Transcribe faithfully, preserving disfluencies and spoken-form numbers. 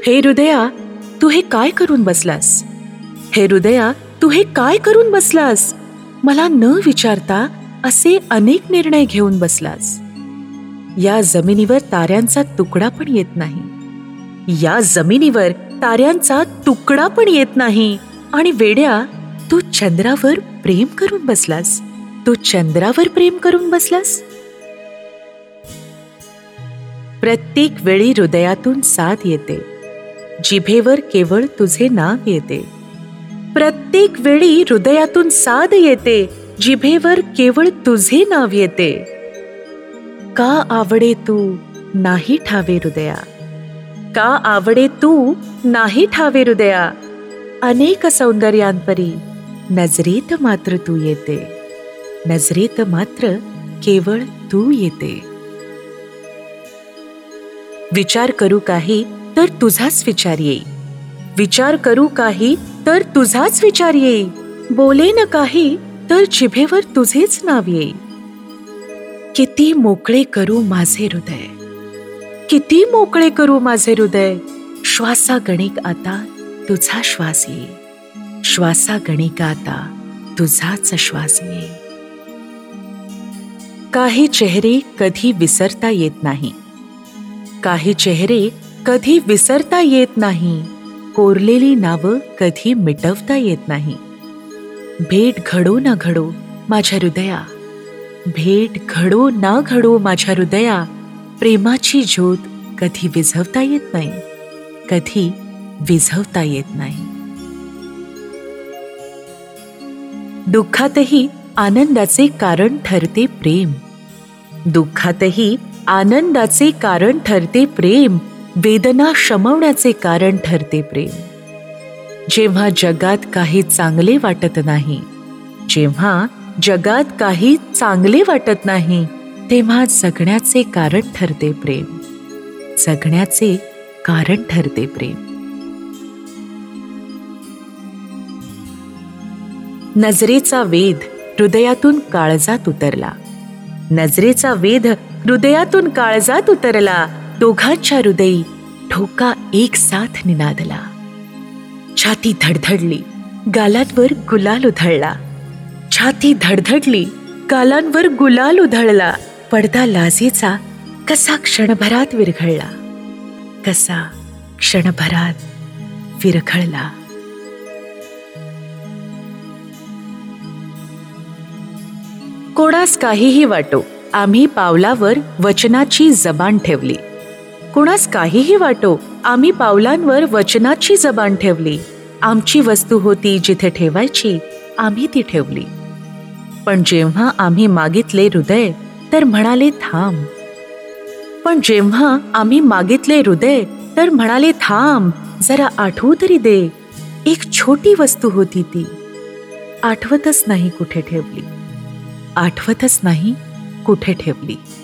हे हृदया, तू हे काय करून बसलास? हे हृदया, तू हे काय करून बसलास? मला न विचारता असे अनेक निर्णय घेऊन बसलास. या जमिनीवर ताऱ्यांचा तुकडा पण येत नाही. या जमिनीवर ताऱ्यांचा तुकडा पण येत नाही. आणि वेड्या, तू चंद्रावर प्रेम करून बसलास. तू चंद्रावर प्रेम करून बसलास. प्रत्येक वेळी हृदयातून साद येते, जिभेवर केवळ तुझे नाव येते. प्रत्येक वेळी हृदयातून साद येते, जिभेवर केवळ तुझे नाव येते. का आवडे तू नाही ठावे हृदया, का आवडे तू नाही ठावे हृदया. अनेक सौंदर्यांपरी नजरेत मात्र तू येते, नजरेत मात्र केवळ तू येते. विचार करू काही तर तुझाच विचार येई, विचार करू काही तर तुझाच विचार येई. बोले न काही तर जिभेवर तुझेच नाव येई. किती मोकळे करू माझे हृदय, किती मोकळे करू माझे हृदय. श्वासा गणिक आता तुझा श्वास येई, श्वासा गणिक आता तुझाच श्वास येई. काही चेहरे कधी विसरता येत नाही, काही चेहरे कधी विसरता येत नाही. कोरलेली नावं कधी मिटवता येत नाही. भेट घडो ना घडो माझ्या हृदया, भेट घडो ना घडो माझ्या हृदया. प्रेमाची ज्योत कधी विझवता येत नाही, कधी विझवता येत नाही. दुःखातही आनंदाचे कारण ठरते प्रेम, दुःखातही आनंदाचे कारण ठरते प्रेम. वेदना शमवण्याचे कारण ठरते प्रेम. जेव्हा जगात काही चांगले वाटत नाही, जेव्हा जगात काही चांगले वाटत नाही, तेव्हा जगण्याचे कारण ठरते प्रेम, जगण्याचे कारण ठरते प्रेम. नजरेचा वेध हृदयातून काळजात उतरला, नजरेचा वेध हृदयातून काळजात उतरला. दोघांच्या हृदयी ठोका एक साथ निनादला. छाती धडधडली, गालांवर गुलाल उधळला. छाती धडधडली, गालांवर गुलाल उधळला. पडदा लाजेचा कसा क्षणभरात विरघळला, कसा क्षणभरात विरघळला. कोणास काहीही वाटो, आम्ही पावलावर वचनाची जबान ठेवली. कोणास काहीही वाटो, आम्ही पावलांवर वचनाची जबान ठेवली. आमची वस्तू होती जिथे ठेवायची, आम्ही ती ठेवली. पण जेव्हा आम्ही मागितले हृदय, तर म्हणाले थांब. पण जेव्हा आम्ही मागितले हृदय, तर म्हणाले थांब, जरा आठवू तरी दे. एक छोटी वस्तू होती ती, आठवतच नाही कुठे ठेवली, आठवतच नाही कुठे ठेवली.